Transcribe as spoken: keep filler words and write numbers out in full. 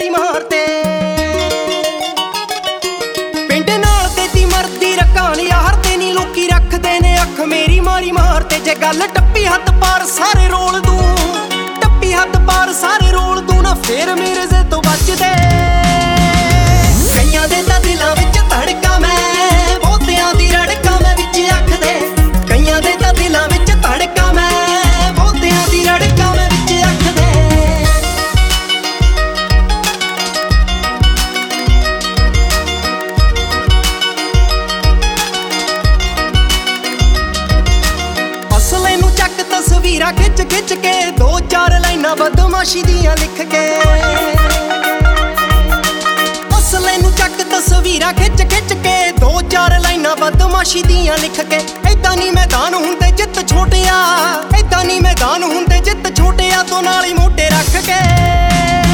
ਮੇਰੀ ਮਾਰ ਤੇ ਪਿੰਡ ਨਾਲ ਤੇ ਤੀ ਮਰਦੀ ਰਕਾਨ ਯਾਰ ਤੇ ਨੀ ਲੋਕੀ ਰੱਖਦੇ ਨੇ ਅੱਖ ਮੇਰੀ ਮਾਰੀ ਮਾਰ ਤੇ ਜੇ ਗੱਲ ਟੱਪੀ ਹੱਥ ਪਾਰ ਸਾਰੇ ਰੋਲ ਦੂੰ ਟੱਪੀ ਹੱਥ ਪਾਰ ਸਾਰੇ ਰੋਲ ਦੂੰ ਨਾ ਫੇਰ ਮੇਰੇ ਸੇ ਤੋਂ ਬਚਦੇ ਕਈਆਂ ਦੇ ਤਾਂ ਦਿਲਾਂ ਵਿੱਚ ਧੜਕਾ ਮੈਂ ਬਹੁਤਿਆਂ ਦੀ ਰੜਕਾ ਮੈਂ ਵਿੱਚ ਅੱਖ ਦੇ ਕਈਆਂ ਦੇ ਤਾਂ ਦਿਲਾਂ ਵਿੱਚ ਧੜਕਾ ਮੈਂ ਬਹੁਤਿਆਂ ਦੀ ਰੜਕਾ ਮੈਂ ਵਿੱਚ ਅੱਖ ਦੇ ਅਸਲੇ ਨੂੰ ਚੱਕ ਤਸਵੀਰਾਂ ਖਿੱਚ ਖਿੱਚ ਕੇ ਦੋ ਚਾਰ ਲਾਈਨਾਂ ਬਦਮਾਸ਼ੀ ਦੀਆਂ ਲਿਖ ਕੇ ਅਸਲੇ ਨੂੰ ਚੱਕ ਤਸਵੀਰਾਂ ਖਿੱਚ ਖਿੱਚ ਕੇ ਦੋ ਚਾਰ ਲਾਈਨਾਂ ਬਦਮਾਸ਼ੀ ਦੀਆਂ ਲਿਖ ਕੇ ਏਦਾਂ ਨਹੀਂ ਮੈਦਾਨ ਹੁੰਦੇ ਜਿੱਤ ਛੋਟਿਆ ਏਦਾਂ ਨਹੀਂ ਮੈਦਾਨ ਹੁੰਦੇ ਜਿੱਤ ਛੋਟਿਆ ਤੋਂ ਨਾਲ ਹੀ ਮੋਢੇ ਰੱਖ ਕੇ